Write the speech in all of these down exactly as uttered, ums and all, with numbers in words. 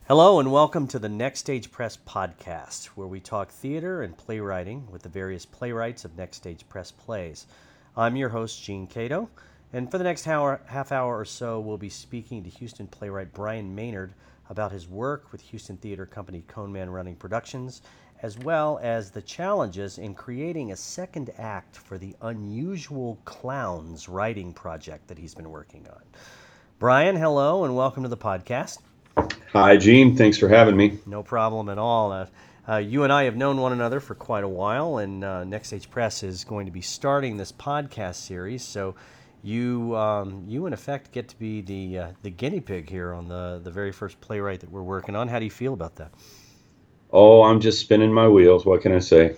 Hello and welcome to the Next Stage Press podcast, where we talk theater and playwriting with the various playwrights of Next Stage Press plays. I'm your host, Gene Cato, and for the next hour, half hour or so, we'll be speaking to Houston playwright Brian Maynard about his work with Houston theater company Coneman Running Productions, as well as the challenges in creating a second act for the Unusual Clowns writing project that he's been working on. Brian, hello and welcome to the podcast. Hi, Gene. Thanks for having me. No problem at all. Uh, uh, you and I have known one another for quite a while, and uh, Next Stage Press is going to be starting this podcast series. So you, um, you in effect, get to be the uh, the guinea pig here on the the very first playwright that we're working on. How do you feel about that? Oh, I'm just spinning my wheels. What can I say?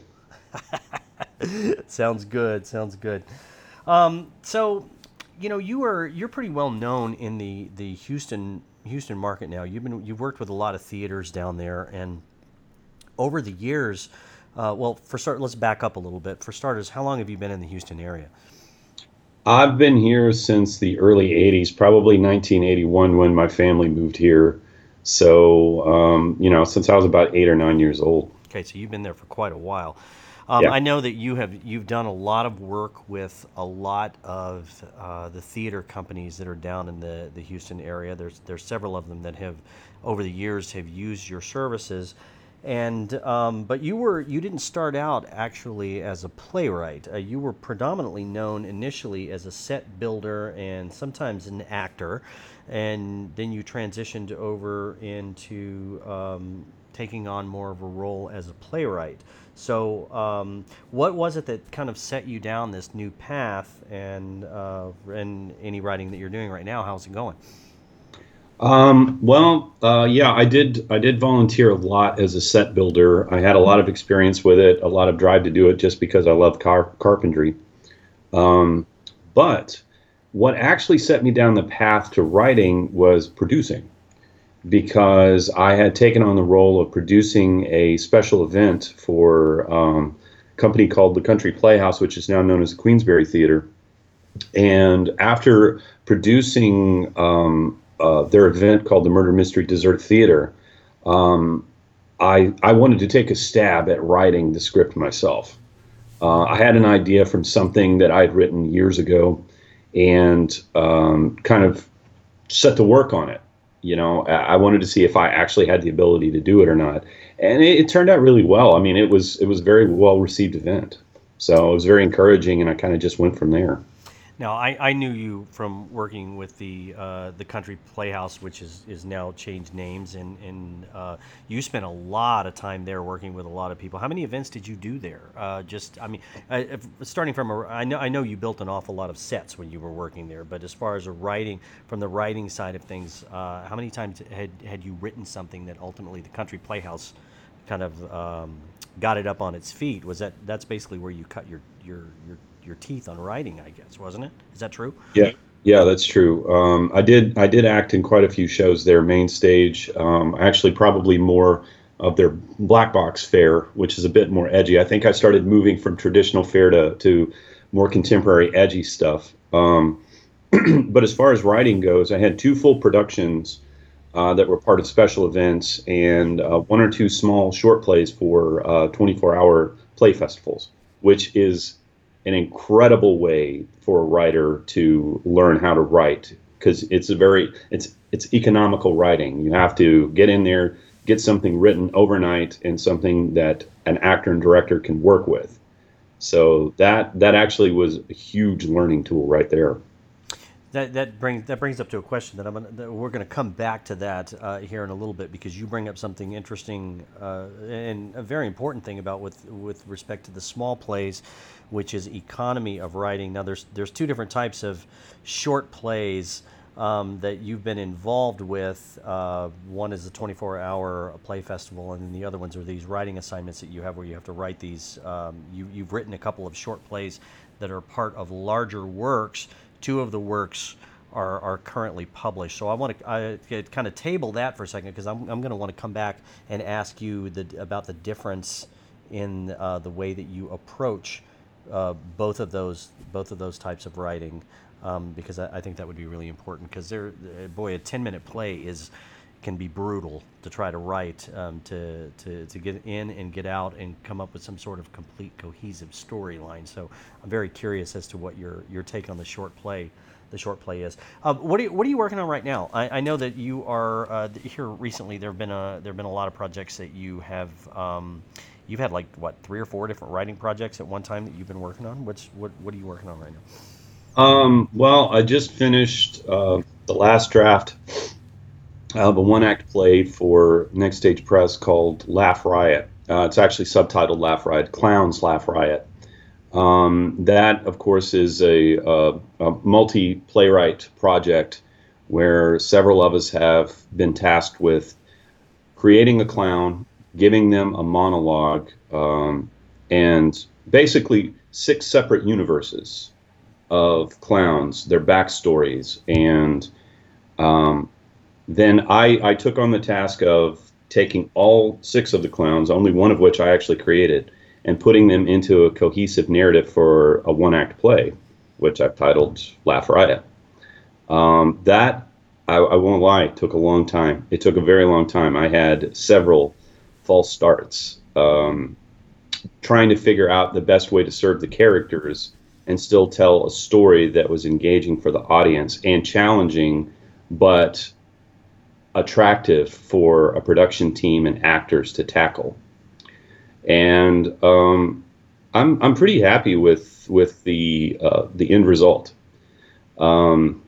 Sounds good. Sounds good. Um, so, you know, you are you're pretty well known in the the Houston. Houston market now. You've been you've worked with a lot of theaters down there, and over the years, uh, well, for start, let's back up a little bit. For starters, how long have you been in the Houston area? I've been here since the early eighties, probably nineteen eighty-one when my family moved here. So, um, you know, since I was about eight or nine years old. Okay, so you've been there for quite a while. Um, Yeah. I know that you have you've done a lot of work with a lot of uh, the theater companies that are down in the, the Houston area. There's there's several of them that have over the years have used your services, and um, but you were you didn't start out actually as a playwright. Uh, you were predominantly known initially as a set builder and sometimes an actor, and then you transitioned over into um, taking on more of a role as a playwright. So, um, what was it that kind of set you down this new path, and uh, and any writing that you're doing right now? How's it going? Um, well, uh, yeah, I did. I did volunteer a lot as a set builder. I had a lot of experience with it, a lot of drive to do it, just because I love car- carpentry. Um, but what actually set me down the path to writing was producing, because I had taken on the role of producing a special event for um, a company called the Country Playhouse, which is now known as the Queensberry Theater. And after producing um, uh, their event called the Murder Mystery Dessert Theater, um, I, I wanted to take a stab at writing the script myself. Uh, I had an idea from something that I had written years ago, and um, kind of set to work on it. You know, I wanted to see if I actually had the ability to do it or not, and it, it turned out really well. I mean, it was it was a very well received event, so it was very encouraging, and I kind of just went from there. Now, I, I knew you from working with the uh, the Country Playhouse, which is, is now changed names, and, and uh, you spent a lot of time there working with a lot of people. How many events did you do there? Uh, just, I mean, uh, if, starting from a, I know I know you built an awful lot of sets when you were working there, but as far as a writing, from the writing side of things, uh, how many times had had you written something that ultimately the Country Playhouse kind of um, got it up on its feet? Was that that's basically where you cut your your your your teeth on writing, I guess, wasn't it? Is that true? Yeah, yeah, that's true. Um, I did I did act in quite a few shows there, main stage. Um, actually, probably more of their black box fare, which is a bit more edgy. I think I started moving from traditional fare to to more contemporary, edgy stuff. Um, but as far as writing goes, I had two full productions uh, that were part of special events, and uh, one or two small short plays for uh, twenty-four hour play festivals, which is an incredible way for a writer to learn how to write, because it's a very it's it's economical writing. You have to get in there, get something written overnight, and something that an actor and director can work with. So that that actually was a huge learning tool right there. That that brings that brings up to a question that I'm gonna, that we're going to come back to that uh, here in a little bit, because you bring up something interesting uh, and a very important thing about with with respect to the small plays, which is economy of writing. Now there's there's two different types of short plays um, that you've been involved with. Uh, one is the twenty-four hour play festival, and then the other ones are these writing assignments that you have where you have to write these. Um, you you've written a couple of short plays that are part of larger works. Two of the works are, are currently published. So I want to I, kind of table that for a second, because I'm, I'm going to want to come back and ask you the, about the difference in uh, the way that you approach uh, both of those both of those types of writing, um, because I, I think that would be really important. Because they're boy, a ten minute play is can be brutal to try to write, um, to, to to get in and get out and come up with some sort of complete cohesive storyline. So I'm very curious as to what your your take on the short play the short play is. Um, what are you, what are you working on right now? I, I know that you are uh, here recently. There have been a there have been a lot of projects that you have. Um, you've had like what three or four different writing projects at one time that you've been working on. What's what what are you working on right now? Um, well, I just finished uh, the last draft of a one-act play for Next Stage Press called Laugh Riot. Uh, it's actually subtitled Laugh Riot, Clowns Laugh Riot. Um, that, of course, is a, a, a multi-playwright project where several of us have been tasked with creating a clown, giving them a monologue, um, and basically six separate universes of clowns, their backstories, and um, then I, I took on the task of taking all six of the clowns, only one of which I actually created, and putting them into a cohesive narrative for a one-act play, which I've titled Laugh Riot. Um, that, I, I won't lie, took a long time. It took a very long time. I had several false starts, um, trying to figure out the best way to serve the characters and still tell a story that was engaging for the audience and challenging, but attractive for a production team and actors to tackle. And um, I'm I'm pretty happy with with the uh, the end result. Um,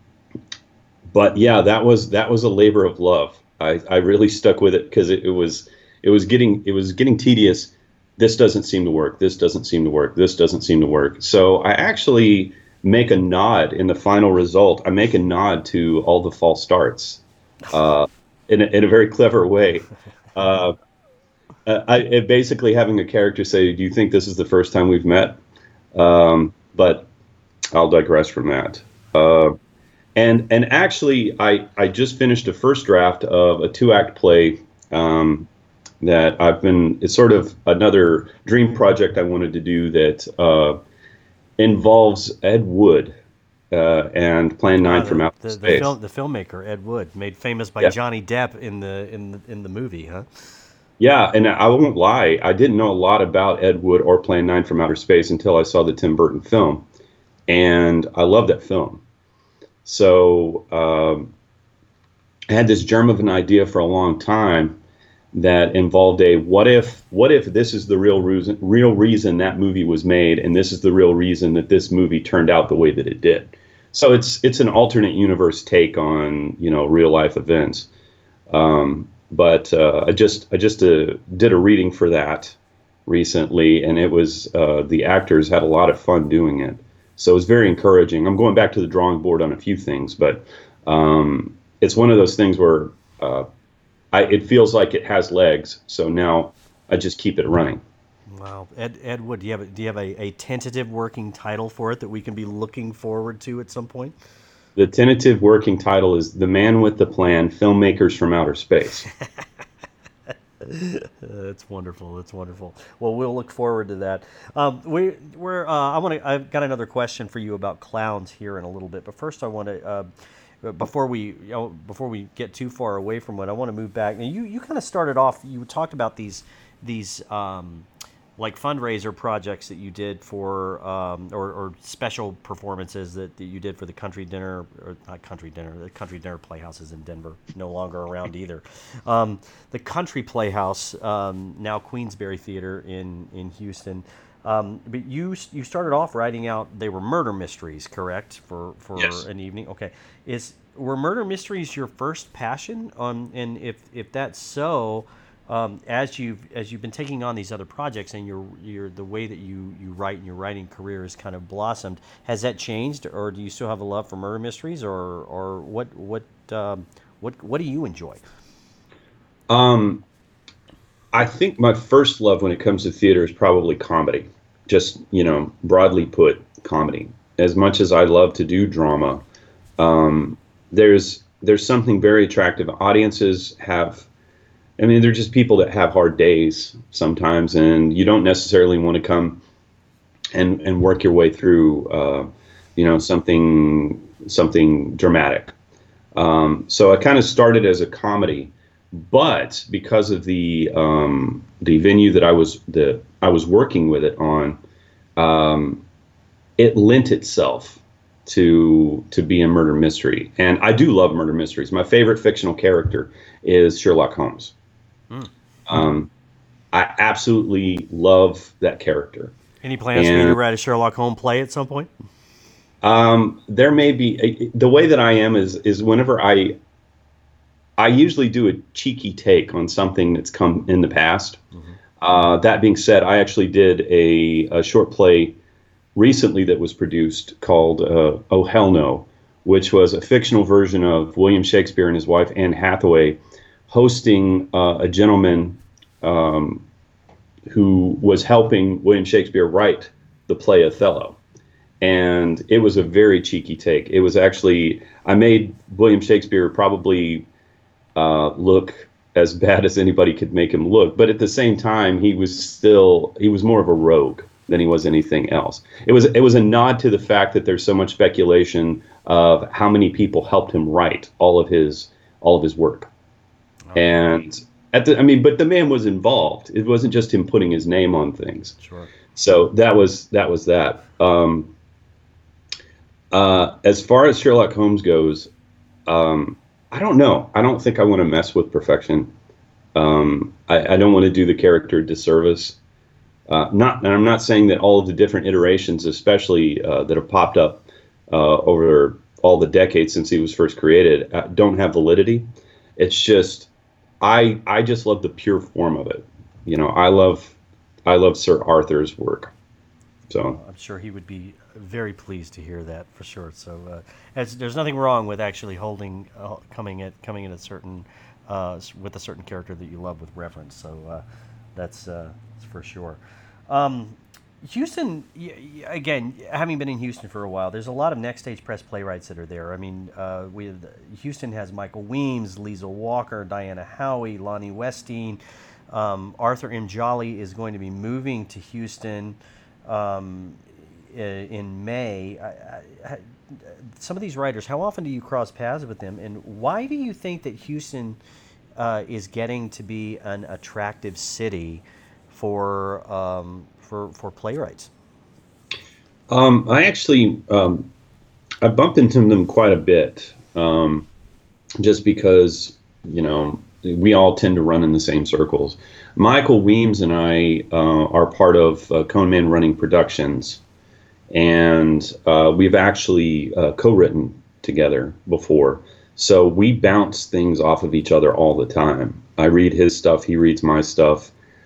but yeah, that was that was a labor of love. I, I really stuck with it because it, it was it was getting it was getting tedious. This doesn't seem to work. This doesn't seem to work. This doesn't seem to work. So I actually make a nod in the final result. I make a nod to all the false starts uh, in, a, in a very clever way. Uh, I, it basically having a character say, do you think this is the first time we've met? Um, but I'll digress from that. Uh, and and actually, I, I just finished a first draft of a two-act play um, that I've been, it's sort of another dream project I wanted to do that uh, involves Ed Wood uh, and Plan nine Uh, from Outer the, the, Space. film, the filmmaker Ed Wood, made famous by Yeah. Johnny Depp in the in the, in the movie, huh? Yeah, and I won't lie, I didn't know a lot about Ed Wood or Plan nine from Outer Space until I saw the Tim Burton film, and I love that film. So um, I had this germ of an idea for a long time that involved a what if what if this is the real reason real reason that movie was made, and this is the real reason that this movie turned out the way that it did. So it's it's an alternate universe take on, you know, real life events. Um, but uh, I just I just uh, did a reading for that recently, and it was uh, the actors had a lot of fun doing it. So it was very encouraging. I'm going back to the drawing board on a few things, but um, it's one of those things where uh, I, it feels like it has legs. So now I just keep it running. Wow, Ed Ed Wood, do you have a, do you have a, a tentative working title for it that we can be looking forward to at some point? The tentative working title is The Man with the Plan, Filmmakers from Outer Space. That's wonderful. That's wonderful. Well, we'll look forward to that. Um, we, we're. Uh, I want to. I've got another question for you about clowns here in a little bit, but first I want to. Uh, before we, you know, before we get too far away from it, I want to move back. Now, you, you kind of started off. You talked about these these. Um, like fundraiser projects that you did for, um, or, or special performances that, that you did for the Country Dinner, or not Country Dinner, the Country Dinner Playhouse is in Denver, no longer around either. Um, the Country Playhouse, um, now Queensberry Theater in, in Houston. Um, but you you started off writing out, they were murder mysteries, correct? For, for Yes. an evening? Okay. Is, were murder mysteries your first passion? Um, and if, if that's so, Um, as you've as you've been taking on these other projects and your your the way that you, you write and your writing career has kind of blossomed, has that changed, or do you still have a love for murder mysteries, or or what what um, what what do you enjoy? Um, I think my first love when it comes to theater is probably comedy. Just, you know, broadly put, comedy. As much as I love to do drama, um, there's there's something very attractive. Audiences have. I mean, they're just people that have hard days sometimes, and you don't necessarily want to come and, and work your way through, uh, you know, something something dramatic. Um, so I kind of started as a comedy, but because of the um, the venue that I was the I was working with it on, um, it lent itself to to be a murder mystery, and I do love murder mysteries. My favorite fictional character is Sherlock Holmes. Mm. Um, I absolutely love that character. Any plans and, for you to write a Sherlock Holmes play at some point? Um, there may be. The way that I am is is whenever I I usually do a cheeky take on something that's come in the past. Mm-hmm. Uh, that being said, I actually did a, a short play recently that was produced called uh, Oh Hell No, which was a fictional version of William Shakespeare and his wife Anne Hathaway hosting uh, a gentleman um, who was helping William Shakespeare write the play Othello. And it was a very cheeky take. It was actually, I made William Shakespeare probably uh, look as bad as anybody could make him look. But at the same time, he was still, he was more of a rogue than he was anything else. It was it was a nod to the fact that there's so much speculation of how many people helped him write all of his all of his work. Oh. And at the I mean, but the man was involved. It wasn't just him putting his name on things. Sure. So that was that was that. Um, uh, as far as Sherlock Holmes goes, um, I don't know. I don't think I want to mess with perfection. Um, I, I don't want to do the character a disservice. Uh, not, and I'm not saying that all of the different iterations, especially uh, that have popped up uh, over all the decades since he was first created, uh, don't have validity. It's just, I I just love the pure form of it. You know, I love I love Sir Arthur's work. So I'm sure he would be very pleased to hear that for sure. So uh, as, there's nothing wrong with actually holding uh, coming at coming in a certain uh, with a certain character that you love with reverence. So uh, that's, uh, that's for sure. Um, Houston, again, having been in Houston for a while, there's a lot of Next Stage Press playwrights that are there. I mean, uh, we Houston has Michael Weems, Liesl Walker, Diana Howie, Lonnie Westine. Um, Arthur M. Jolly is going to be moving to Houston um, in May. I, I, some of these writers, how often do you cross paths with them, and why do you think that Houston uh, is getting to be an attractive city for um, for for playwrights? Um, I actually um, I bump into them quite a bit, um, just because you know we all tend to run in the same circles. Michael Weems and I uh, are part of uh, Cone Man Running Productions, and uh, we've actually uh, co-written together before. So we bounce things off of each other all the time. I read his stuff, he reads my stuff.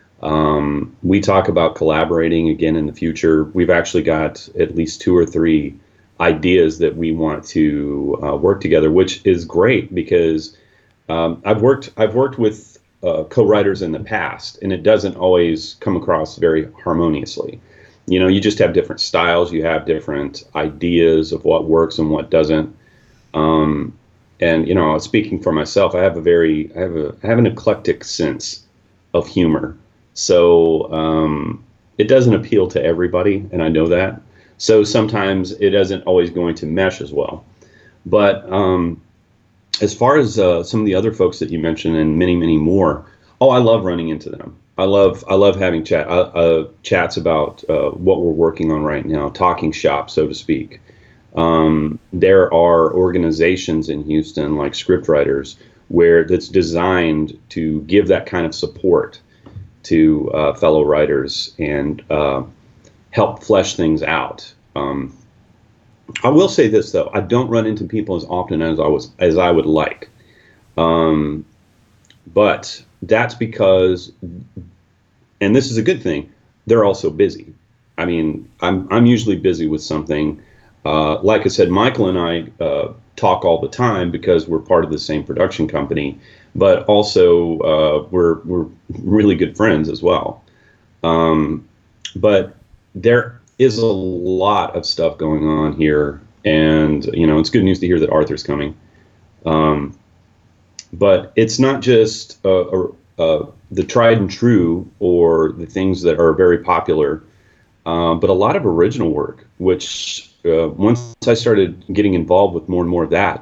Um, we talk about collaborating again in the future. We've actually got at least two or three ideas that we want to uh, work together, which is great because um, I've worked I've worked with uh, co-writers in the past, and it doesn't always come across very harmoniously. You know, you just have different styles, you have different ideas of what works and what doesn't. Um, and you know, speaking for myself, I have a very I have a I have an eclectic sense of humor. So um, it doesn't appeal to everybody, and I know that. So sometimes it isn't always going to mesh as well. But um, as far as uh, some of the other folks that you mentioned, and many, many more, oh, I love running into them. I love, I love having chat, uh, uh, chats about uh, what we're working on right now, talking shop, so to speak. Um, there are organizations in Houston, like Scriptwriters, where that's designed to give that kind of support to uh, fellow writers and uh, help flesh things out. Um, I will say this though: I don't run into people as often as I was as I would like, um, but that's because, and this is a good thing, they're also busy. I mean, I'm I'm usually busy with something. Uh, like I said, Michael and I uh, talk all the time because we're part of the same production company. But also uh, we're we're really good friends as well. Um, but there is a lot of stuff going on here, and you know it's good news to hear that Arthur's coming. Um, but it's not just uh, uh, uh, the tried and true or the things that are very popular, uh, but a lot of original work. Which uh, once I started getting involved with more and more of that,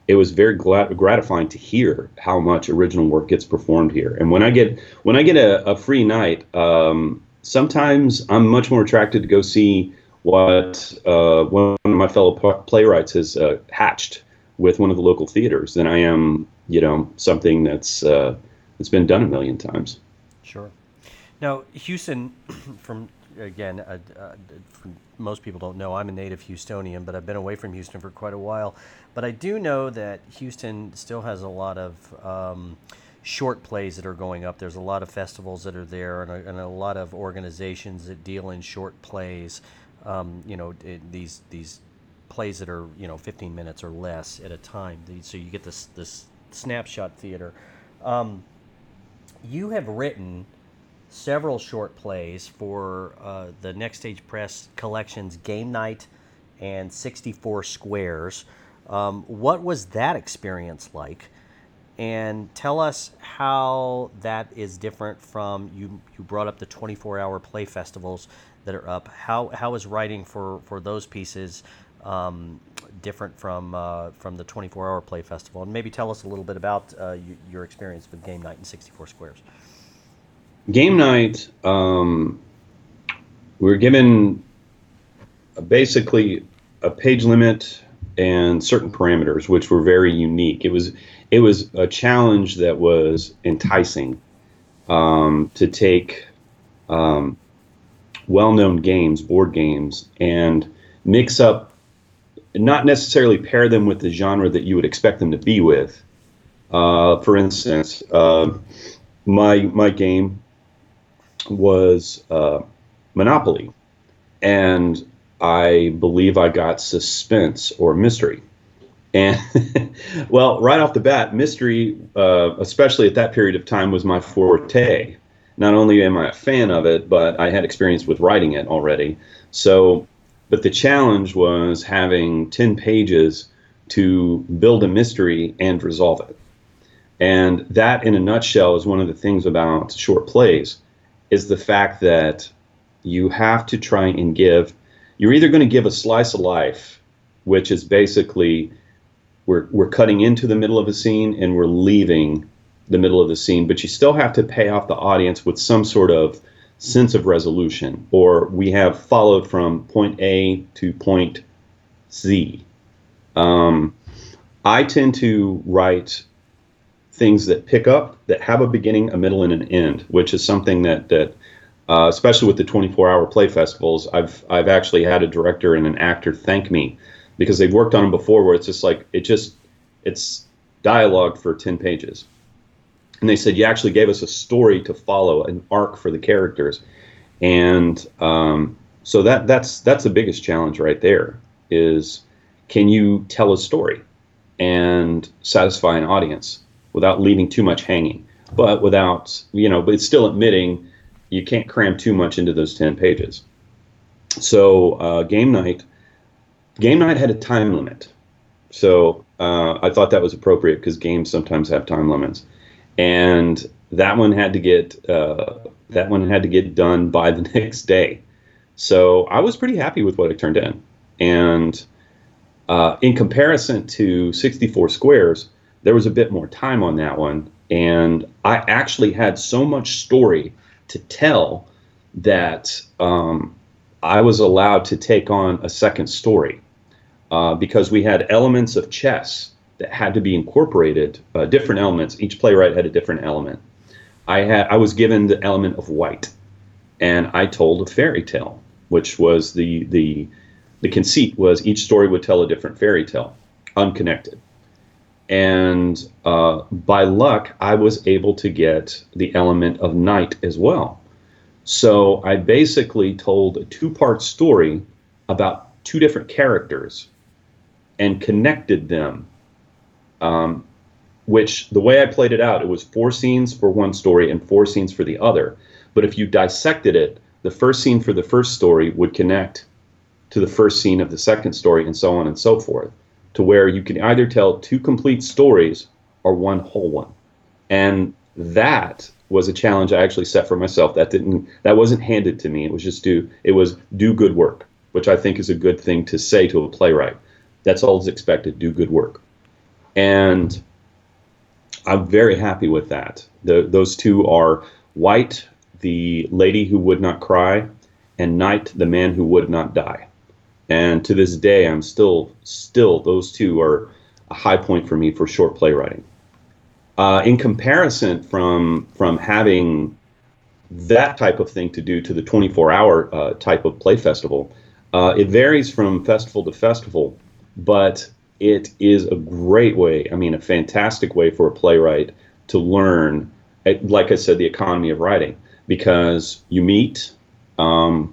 it was very glat- gratifying to hear how much original work gets performed here. And when I get when I get a, a free night, um, sometimes I'm much more attracted to go see what uh, one of my fellow p- playwrights has uh, hatched with one of the local theaters than I am, you know, something that's uh, that's been done a million times. Sure. Now, Houston, from again, uh, uh, from, most people don't know I'm a native Houstonian, but I've been away from Houston for quite a while. But I do know that Houston still has a lot of um, short plays that are going up. There's a lot of festivals that are there, and a, and a lot of organizations that deal in short plays. Um, you know, it, these these plays that are, you know, fifteen minutes or less at a time. So you get this this snapshot theater. Um, you have written several short plays for uh, the Next Stage Press collections Game Night and sixty-four Squares. Um, what was that experience like? And tell us how that is different from, you, you brought up the twenty-four hour play festivals that are up. How, how is writing for, for those pieces um, different from uh, from the twenty-four hour play festival? And maybe tell us a little bit about uh, you, your experience with Game Night and sixty-four Squares. Game Night, um, we were given basically a page limit and certain parameters, which were very unique. It was it was a challenge that was enticing, um, to take um, well-known games, board games, and mix up, not necessarily pair them with the genre that you would expect them to be with. Uh, for instance, uh, my my game was uh, Monopoly, and I believe I got suspense or mystery. And well, right off the bat, mystery, uh, especially at that period of time, was my forte. Not only am I a fan of it, but I had experience with writing it already. So, but the challenge was having ten pages to build a mystery and resolve it. And that, in a nutshell, is one of the things about short plays, is the fact that you have to try and give, you're either going to give a slice of life, which is basically we're we're cutting into the middle of a scene and we're leaving the middle of the scene, but you still have to pay off the audience with some sort of sense of resolution, or we have followed from point A to point Z. Um, I tend to write things that pick up, that have a beginning, a middle, and an end, which is something that that uh, especially with the twenty-four hour play festivals, I've I've actually had a director and an actor thank me because they've worked on them before, where it's just like it just it's dialogue for ten pages, and they said you actually gave us a story to follow, an arc for the characters, and um, so that that's that's the biggest challenge right there. Is can you tell a story and satisfy an audience without leaving too much hanging, but without, you know, but it's still admitting you can't cram too much into those ten pages. So uh, game night, game night had a time limit. So uh, I thought that was appropriate because games sometimes have time limits, and that one had to get uh, that one had to get done by the next day. So I was pretty happy with what it turned in, and uh, in comparison to sixty-four Squares, there was a bit more time on that one, and I actually had so much story to tell that um, I was allowed to take on a second story uh, because we had elements of chess that had to be incorporated, uh, different elements. Each playwright had a different element. I had I was given the element of white, and I told a fairy tale, which was the the the conceit was each story would tell a different fairy tale, unconnected. And uh, by luck, I was able to get the element of night as well. So I basically told a two-part story about two different characters and connected them, um, which the way I played it out, it was four scenes for one story and four scenes for the other. But if you dissected it, the first scene for the first story would connect to the first scene of the second story, and so on and so forth, to where you can either tell two complete stories or one whole one. And that was a challenge I actually set for myself. That didn't that wasn't handed to me. It was just do it was do good work, which I think is a good thing to say to a playwright. That's all is expected, do good work. And I'm very happy with that. The, those two are White, the lady who would not cry, and Night, the man who would not die. And to this day, I'm still, still, those two are a high point for me for short playwriting. Uh, in comparison from from having that type of thing to do to the twenty-four hour uh, type of play festival, uh, it varies from festival to festival, but it is a great way, I mean, a fantastic way for a playwright to learn, like I said, the economy of writing, because you meet, um,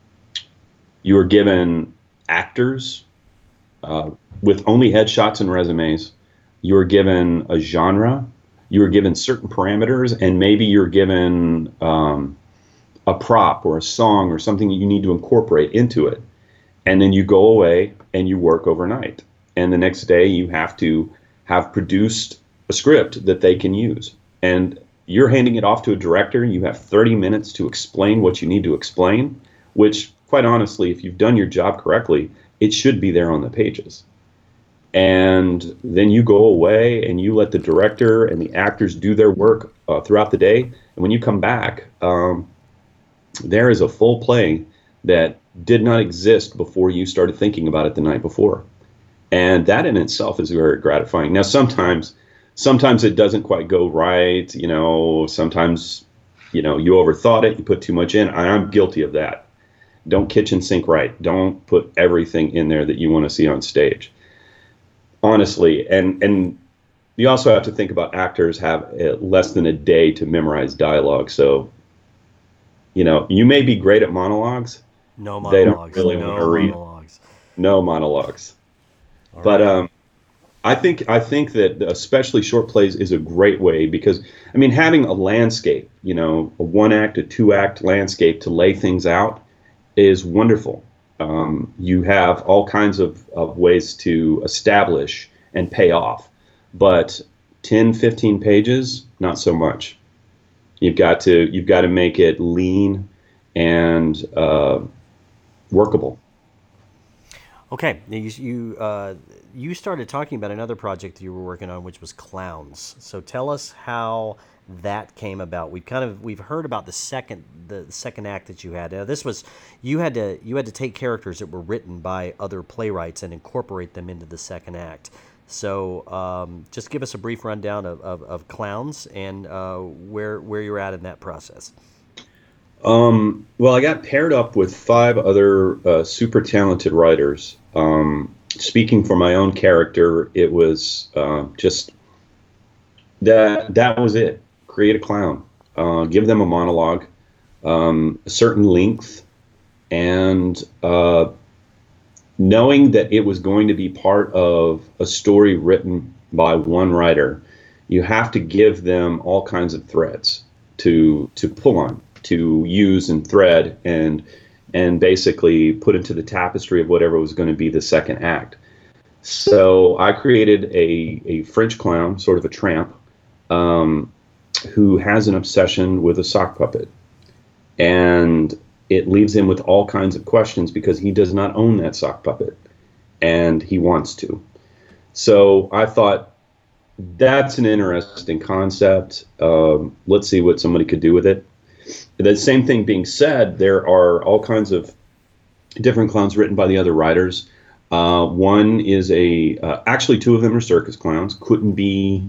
you are given actors uh, with only headshots and resumes. You are given a genre. You are given certain parameters, and maybe you're given um, a prop or a song or something that you need to incorporate into it. And then you go away and you work overnight. And the next day you have to have produced a script that they can use. And you're handing it off to a director. You have thirty minutes to explain what you need to explain, which, quite honestly, if you've done your job correctly, it should be there on the pages. And then you go away and you let the director and the actors do their work uh, throughout the day. And when you come back, um, there is a full play that did not exist before you started thinking about it the night before. And that in itself is very gratifying. Now, sometimes, sometimes it doesn't quite go right. You know, sometimes, you know, you overthought it, you put too much in. I'm guilty of that. Don't kitchen sink right. Don't put everything in there that you want to see on stage. Honestly, and and you also have to think about actors have uh, less than a day to memorize dialogue. So, you know, you may be great at monologues. No monologues. They don't really no want to read. Monologues. No monologues. All but right. um, I think I think that especially short plays is a great way because, I mean, having a landscape, you know, a one act, a two act landscape to lay things out is wonderful. Um, you have all kinds of, of ways to establish and pay off, but ten, fifteen pages, not so much. You've got to you've got to make it lean and uh, workable. Okay, now you you, uh, you started talking about another project that you were working on, which was Clowns. So tell us how that came about. We've kind of we've heard about the second the second act that you had. Now, this was you had to you had to take characters that were written by other playwrights and incorporate them into the second act. So um, just give us a brief rundown of, of, of Clowns and uh, where where you're at in that process. Um, well, I got paired up with five other uh, super talented writers. Um, speaking for my own character, it was uh, just that that was it. Create a clown, uh, give them a monologue, um, a certain length, and uh, knowing that it was going to be part of a story written by one writer, you have to give them all kinds of threads to to pull on, to use and thread and and basically put into the tapestry of whatever was going to be the second act. So I created a, a French clown, sort of a tramp, um, who has an obsession with a sock puppet. And it leaves him with all kinds of questions because he does not own that sock puppet, and he wants to. So I thought, that's an interesting concept. Um, let's see what somebody could do with it. The same thing being said, there are all kinds of different clowns written by the other writers. Uh, one is a, uh, actually two of them are circus clowns, couldn't be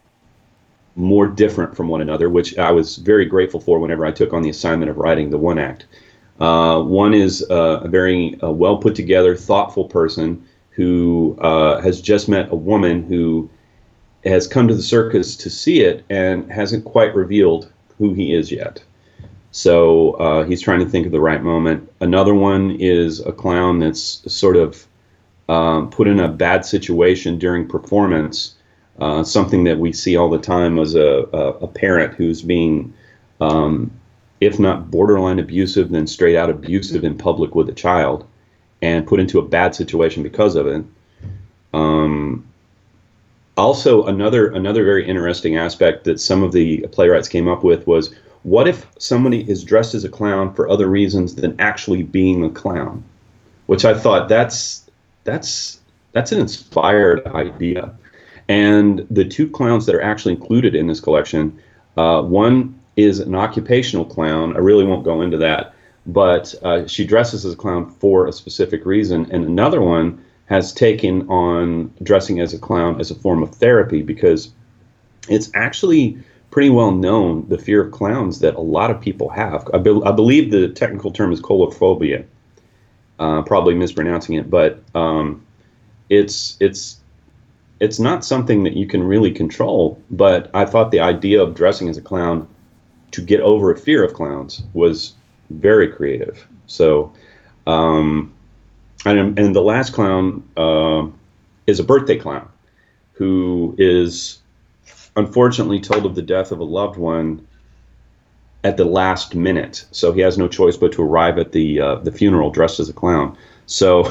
more different from one another, which I was very grateful for whenever I took on the assignment of writing the one act. Uh, one is uh, a very uh, well put together, thoughtful person who uh, has just met a woman who has come to the circus to see it and hasn't quite revealed who he is yet. So uh, he's trying to think of the right moment. Another one is a clown that's sort of um, put in a bad situation during performance, uh, something that we see all the time as a, a, a parent who's being, um, if not borderline abusive, then straight out abusive in public with a child and put into a bad situation because of it. Um, also, another another very interesting aspect that some of the playwrights came up with was, what if somebody is dressed as a clown for other reasons than actually being a clown? Which I thought that's that's that's an inspired idea. And the two clowns that are actually included in this collection, uh, one is an occupational clown. I really won't go into that, but uh, she dresses as a clown for a specific reason. And another one has taken on dressing as a clown as a form of therapy, because it's actually pretty well known, the fear of clowns that a lot of people have. I, be- I believe the technical term is colophobia. Uh, probably mispronouncing it, but um, it's it's it's not something that you can really control. But I thought the idea of dressing as a clown to get over a fear of clowns was very creative. So, um, and and the last clown uh, is a birthday clown who is unfortunately told of the death of a loved one at the last minute, so he has no choice but to arrive at the uh, the funeral dressed as a clown. So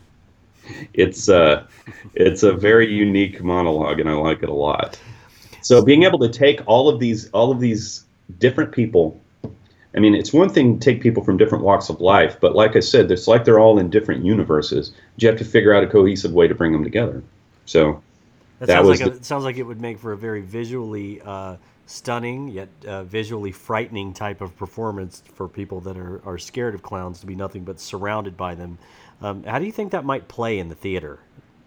it's uh, it's a very unique monologue, and I like it a lot. So being able to take all of these all of these different people, I mean, it's one thing to take people from different walks of life, but like I said, it's like they're all in different universes. You have to figure out a cohesive way to bring them together. So that, that sounds was like a, the, it sounds like it would make for a very visually uh, stunning yet uh, visually frightening type of performance for people that are, are scared of clowns to be nothing but surrounded by them. Um, how do you think that might play in the theater?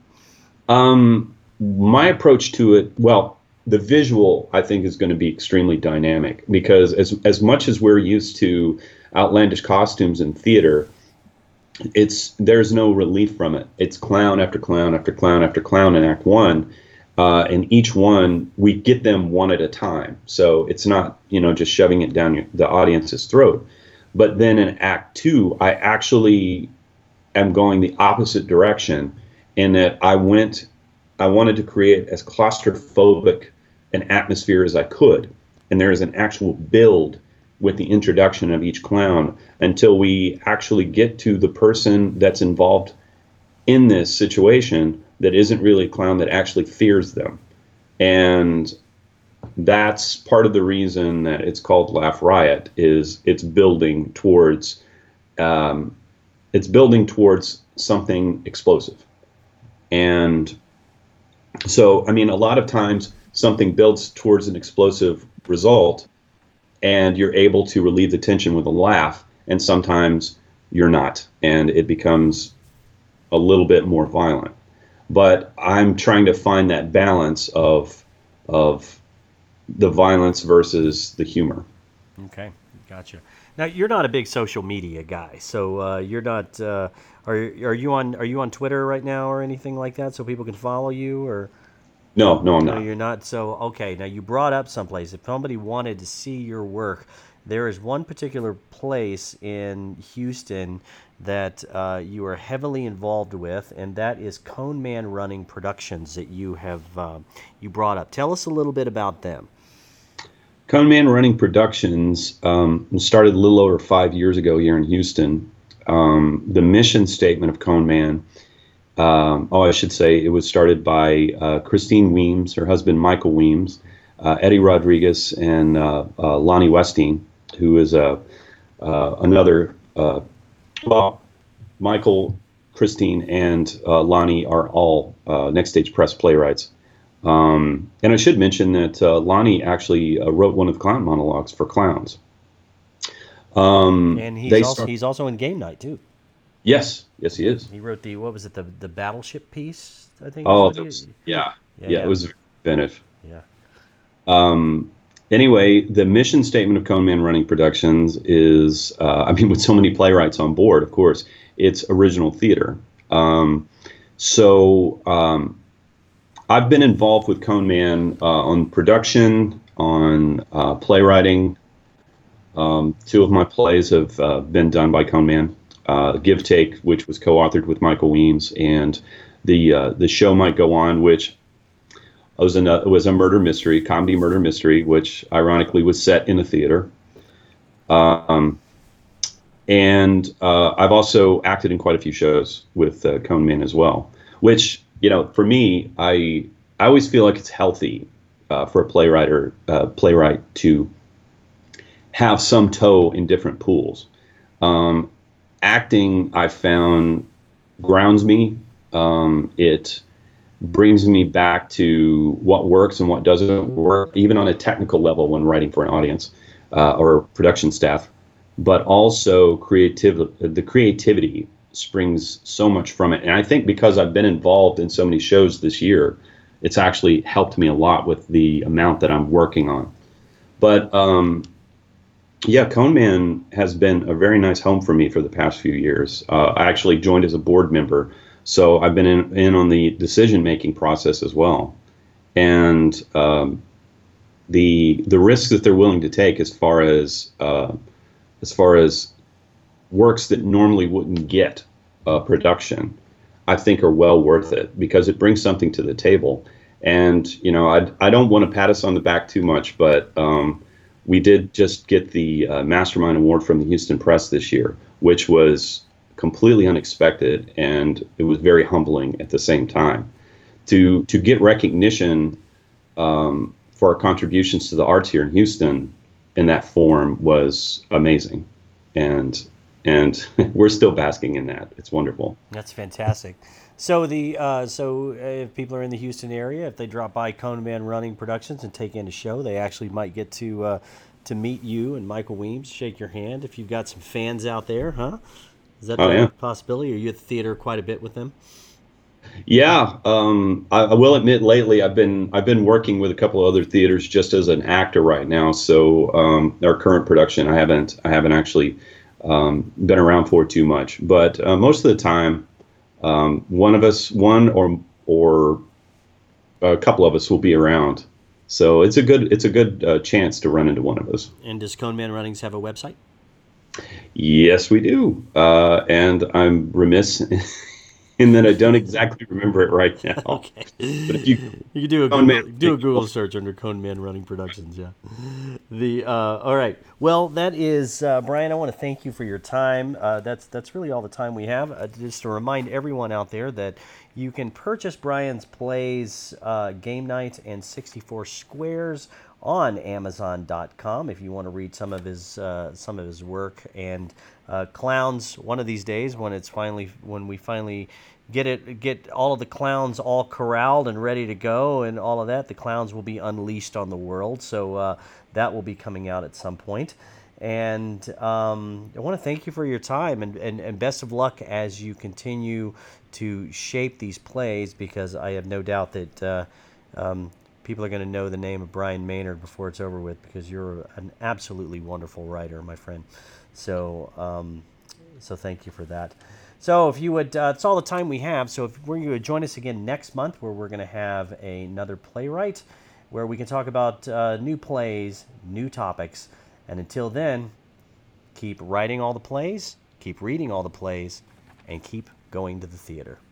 Um, my approach to it, well, the visual, I think, is going to be extremely dynamic, because as as much as we're used to outlandish costumes in theater, it's there's no relief from it. It's clown after clown after clown after clown in Act One. Uh, and each one, we get them one at a time. So it's not, you know, just shoving it down your, the audience's throat. But then in Act Two, I actually am going the opposite direction, in that I went, I wanted to create as claustrophobic an atmosphere as I could. And there is an actual build with the introduction of each clown until we actually get to the person that's involved in this situation that isn't really a clown, that actually fears them. And that's part of the reason that it's called Laugh Riot, is it's building towards um, it's building towards something explosive. And so, I mean, a lot of times something builds towards an explosive result, and you're able to relieve the tension with a laugh, and sometimes you're not, and it becomes a little bit more violent. But I'm trying to find that balance of of the violence versus the humor. Okay, gotcha. Now you're not a big social media guy, so uh, you're not. Uh, are are you on Are you on Twitter right now or anything like that, so people can follow you? Or No, no, I'm no, not. you're not. So okay, now you brought up someplace. If somebody wanted to see your work, there is one particular place in Houston that uh, you are heavily involved with, and that is Cone Man Running Productions that you have uh, you brought up. Tell us a little bit about them. Cone Man Running Productions um, started a little over five years ago here in Houston. Um, the mission statement of Cone Man, um, oh, I should say, it was started by uh, Christine Weems, her husband Michael Weems, uh, Eddie Rodriguez, and uh, uh, Lonnie Westing, who is a uh, another. Uh, Well, Michael, Christine, and uh, Lonnie are all uh, Next Stage Press playwrights. Um, and I should mention that uh, Lonnie actually uh, wrote one of the clown monologues for clowns. Um, And he's they also start- he's also in Game Night too. yes, yes, he is. He wrote the what was it the the Battleship piece? I think. Oh, is that what was, he- yeah, Yeah, yeah, yeah. it was inventive. yeah. Um, anyway, the mission statement of Cone Man Running Productions is, uh, I mean, with so many playwrights on board, of course, it's original theater. Um, so um, I've been involved with Cone Man uh, on production, on uh, playwriting. Um, two of my plays have uh, been done by Cone Man. Uh, Give Take, which was co-authored with Michael Weems, and the uh, the show Might Go On, which was a it was a murder mystery, comedy murder mystery, which ironically was set in a theater. Um, and uh, I've also acted in quite a few shows with uh, Cone Man as well. Which, you know, for me, I I always feel like it's healthy uh, for a playwright or uh, playwright to have some toe in different pools. Um, acting, I found, grounds me. Um, it brings me back to what works and what doesn't work, even on a technical level when writing for an audience uh, or production staff. But also creative, the creativity springs so much from it. And I think because I've been involved in so many shows this year, it's actually helped me a lot with the amount that I'm working on. But um, yeah, Coneman has been a very nice home for me for the past few years. Uh, I actually joined as a board member, so I've been in, in on the decision-making process as well. And um, the the risks that they're willing to take as far as uh, as far as works that normally wouldn't get uh, production, I think are well worth it because it brings something to the table. And, you know, I, I don't want to pat us on the back too much, but um, we did just get the uh, Mastermind Award from the Houston Press this year, which was completely unexpected, and it was very humbling at the same time. To, to get recognition um, for our contributions to the arts here in Houston in that form was amazing. And and we're still basking in that. It's wonderful. That's fantastic. So the uh, so if people are in the Houston area, if they drop by Coneman Running Productions and take in a show, they actually might get to uh, to meet you and Michael Weems, shake your hand. If you've got some fans out there, huh? Is that oh, a yeah. possibility? Are you at the theater quite a bit with them? Yeah, um, I, I will admit lately I've been I've been working with a couple of other theaters just as an actor right now. So um, our current production I haven't I haven't actually um, been around for too much, but uh, most of the time um, one of us one or or a couple of us will be around. So it's a good it's a good uh, chance to run into one of us. And does Coneman Runnings have a website? Yes, we do, uh, and I'm remiss. In that I don't exactly remember it right now. Okay. But if you you can do a Coneman, Google, do a Google search under Coneman Running Productions. Yeah. The uh, all right. Well, that is uh, Brian. I want to thank you for your time. Uh, that's that's really all the time we have. Uh, just to remind everyone out there that you can purchase Brian's plays, uh, Game Night and sixty-four Squares on Amazon dot com if you want to read some of his uh, some of his work. And uh, Clowns, one of these days when it's finally when we finally get it get all of the clowns all corralled and ready to go and all of that, the clowns will be unleashed on the world. So uh, that will be coming out at some point. And um, I want to thank you for your time and, and, and best of luck as you continue to shape these plays, because I have no doubt that uh, um, people are going to know the name of Brian Maynard before it's over with, because you're an absolutely wonderful writer, my friend. So, um, so thank you for that. So if you would, uh, it's all the time we have. So if we're, you would join us again next month, where we're going to have another playwright, where we can talk about uh, new plays, new topics. And until then, keep writing all the plays, keep reading all the plays, and keep going to the theater.